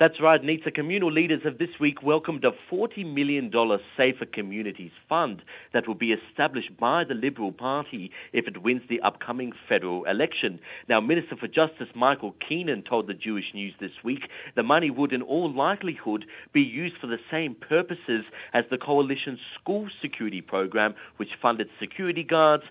That's right, Nita. Communal leaders have this week welcomed a $40 million Safer Communities Fund that will be established by the Liberal Party if it wins the upcoming federal election. Now, Minister for Justice Michael Keenan told the Jewish News this week the money would in all likelihood be used for the same purposes as the coalition's school security program, which funded security guards,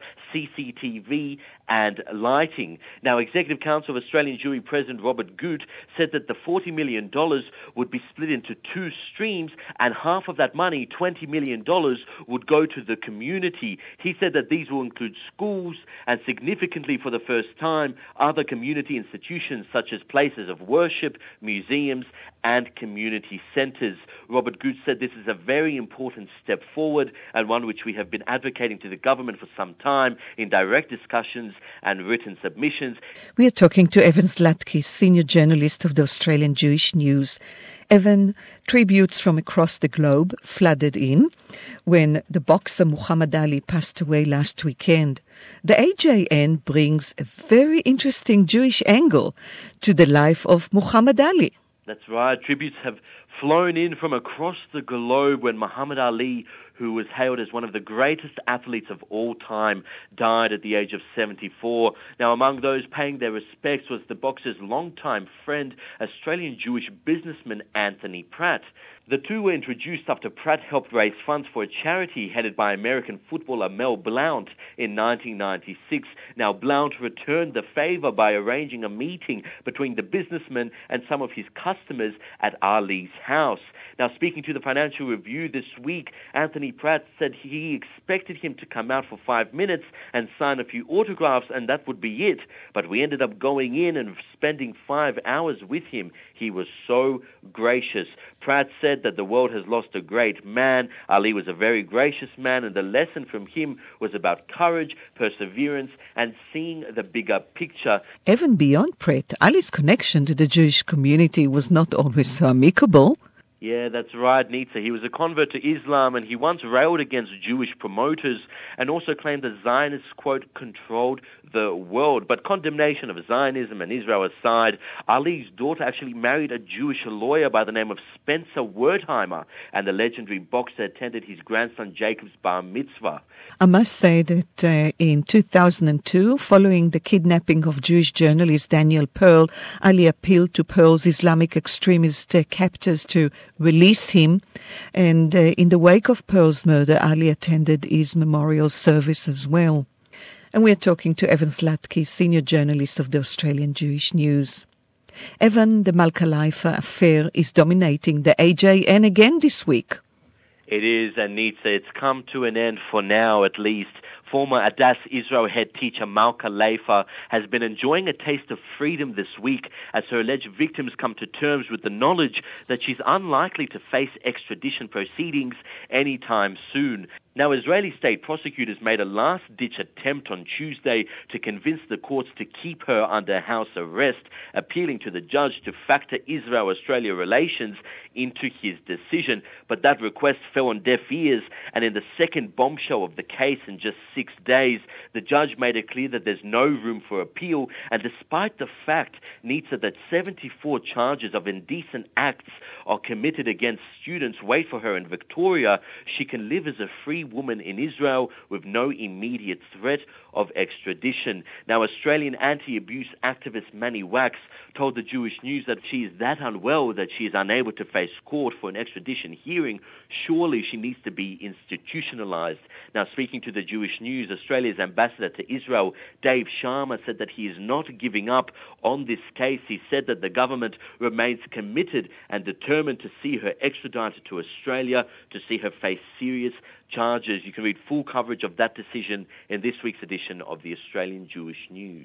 CCTV and lighting. Now, Executive Council of Australian Jewry President Robert Goot said that the $40 million would be split into two streams, and half of that money, $20 million, would go to the community. He said that these will include schools and, significantly for the first time, other community institutions such as places of worship, museums and community centres. Robert Goot said this is a very important step forward and one which we have been advocating to the government for some time in direct discussions and written submissions. We are talking to Evan Zlatky, senior journalist of the Australian Jewish News. Evan, tributes from across the globe flooded in when the boxer Muhammad Ali passed away last weekend. The AJN brings a very interesting Jewish angle to the life of Muhammad Ali. That's right. Tributes have flown in from across the globe when Muhammad Ali, who was hailed as one of the greatest athletes of all time, died at the age of 74. Now, among those paying their respects was the boxer's longtime friend, Australian Jewish businessman Anthony Pratt. The two were introduced after Pratt helped raise funds for a charity headed by American footballer Mel Blount in 1996. Now, Blount returned the favour by arranging a meeting between the businessman and some of his customers at Ali's house. Now, speaking to the Financial Review this week, Anthony Pratt said he expected him to come out for 5 minutes and sign a few autographs, and that would be it. But we ended up going in and spending 5 hours with him. He was so gracious. Pratt said that the world has lost a great man. Ali was a very gracious man, and the lesson from him was about courage, perseverance, and seeing the bigger picture. Even beyond Pratt, Ali's connection to the Jewish community was not always so amicable. Yeah, that's right, Nita. He was a convert to Islam, and he once railed against Jewish promoters and also claimed that Zionists, quote, controlled the world. But condemnation of Zionism and Israel aside, Ali's daughter actually married a Jewish lawyer by the name of Spencer Wertheimer, and the legendary boxer attended his grandson Jacob's bar mitzvah. I must say that in 2002, following the kidnapping of Jewish journalist Daniel Pearl, Ali appealed to Pearl's Islamic extremist captors to release him. And in the wake of Pearl's murder, Ali attended his memorial service as well. And we're talking to Evan Zlatky, senior journalist of the Australian Jewish News. Evan, the Malka Leifer affair is dominating the AJN again this week. It is, Anita. It's come to an end for now, at least. Former Adass Israel head teacher Malka Leifer has been enjoying a taste of freedom this week as her alleged victims come to terms with the knowledge that she's unlikely to face extradition proceedings anytime soon. Now, Israeli state prosecutors made a last-ditch attempt on Tuesday to convince the courts to keep her under house arrest, appealing to the judge to factor Israel-Australia relations into his decision. But that request fell on deaf ears, and in the second bombshell of the case in just 6 days, the judge made it clear that there's no room for appeal, and despite the fact, Nita, that 74 charges of indecent acts are committed against students wait for her in Victoria, she can live as a free woman in Israel with no immediate threat of extradition. Now, Australian anti-abuse activist Manny Wax told the Jewish News that she is that unwell that she is unable to face court for an extradition hearing. Surely she needs to be institutionalized. Now, speaking to the Jewish News, Australia's ambassador to Israel, Dave Sharma, said that he is not giving up on this case. He said that the government remains committed and determined to see her extradited to Australia, to see her face serious charges. You can read full coverage of that decision in this week's edition of the Australian Jewish News.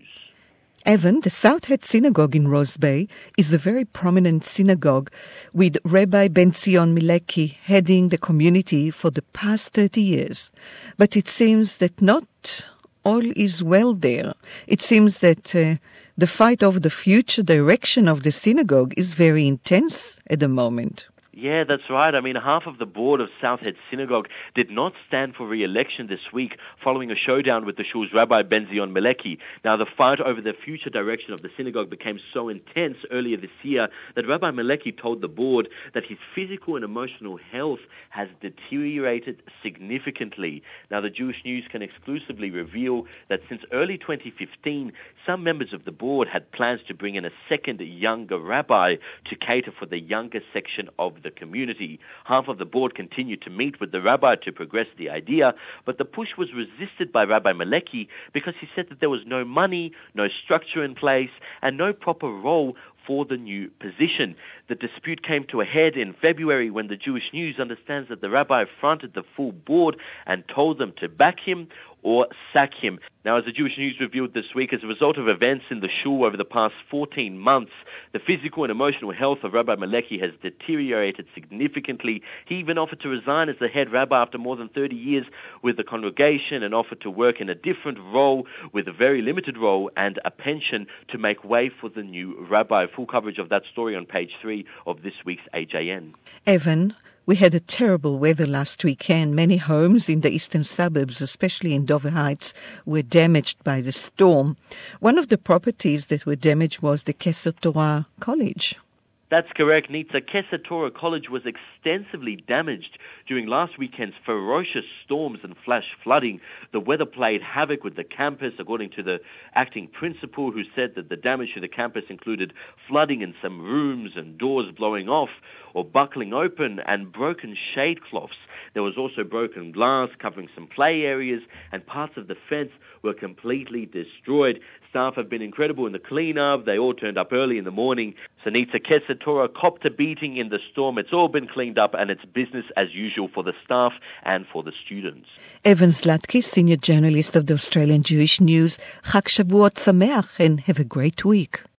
Evan, the Southhead Synagogue in Rose Bay is a very prominent synagogue with Rabbi Ben-Zion Mielecki heading the community for the past 30 years. But it seems that not all is well there. It seems that the fight over the future direction of the synagogue is very intense at the moment. Yeah, that's right. I mean, half of the board of Southhead Synagogue did not stand for re-election this week following a showdown with the shul's Rabbi Ben-Zion Meleki. Now, the fight over the future direction of the synagogue became so intense earlier this year that Rabbi Meleki told the board that his physical and emotional health has deteriorated significantly. Now, the Jewish News can exclusively reveal that since early 2015, some members of the board had plans to bring in a second younger rabbi to cater for the younger section of the community. Half of the board continued to meet with the rabbi to progress the idea, but the push was resisted by Rabbi Meleki because he said that there was no money, no structure in place, and no proper role for the new position. The dispute came to a head in February when the Jewish News understands that the rabbi fronted the full board and told them to back him or sack him. Now, as the Jewish News revealed this week, as a result of events in the shul over the past 14 months, the physical and emotional health of Rabbi Meleki has deteriorated significantly. He even offered to resign as the head rabbi after more than 30 years with the congregation and offered to work in a different role with a very limited role and a pension to make way for the new rabbi. Full coverage of that story on page 3 of this week's AJN. Evan, we had a terrible weather last weekend. Many homes in the eastern suburbs, especially in Dover Heights, were damaged by the storm. One of the properties that were damaged was the Keser Torah College. That's correct, Nitza. Keser Torah College was extensively damaged during last weekend's ferocious storms and flash flooding. The weather played havoc with the campus, according to the acting principal, who said that the damage to the campus included flooding in some rooms and doors blowing off or buckling open and broken shade cloths. There was also broken glass covering some play areas, and parts of the fence were completely destroyed. Staff have been incredible in the cleanup. They all turned up early in the morning. Sanitza Keser Torah copped a beating in the storm. It's all been cleaned up, and it's business as usual for the staff and for the students. Evan Zlatky, senior journalist of the Australian Jewish News. Chag Shavuot Sameach, and have a great week.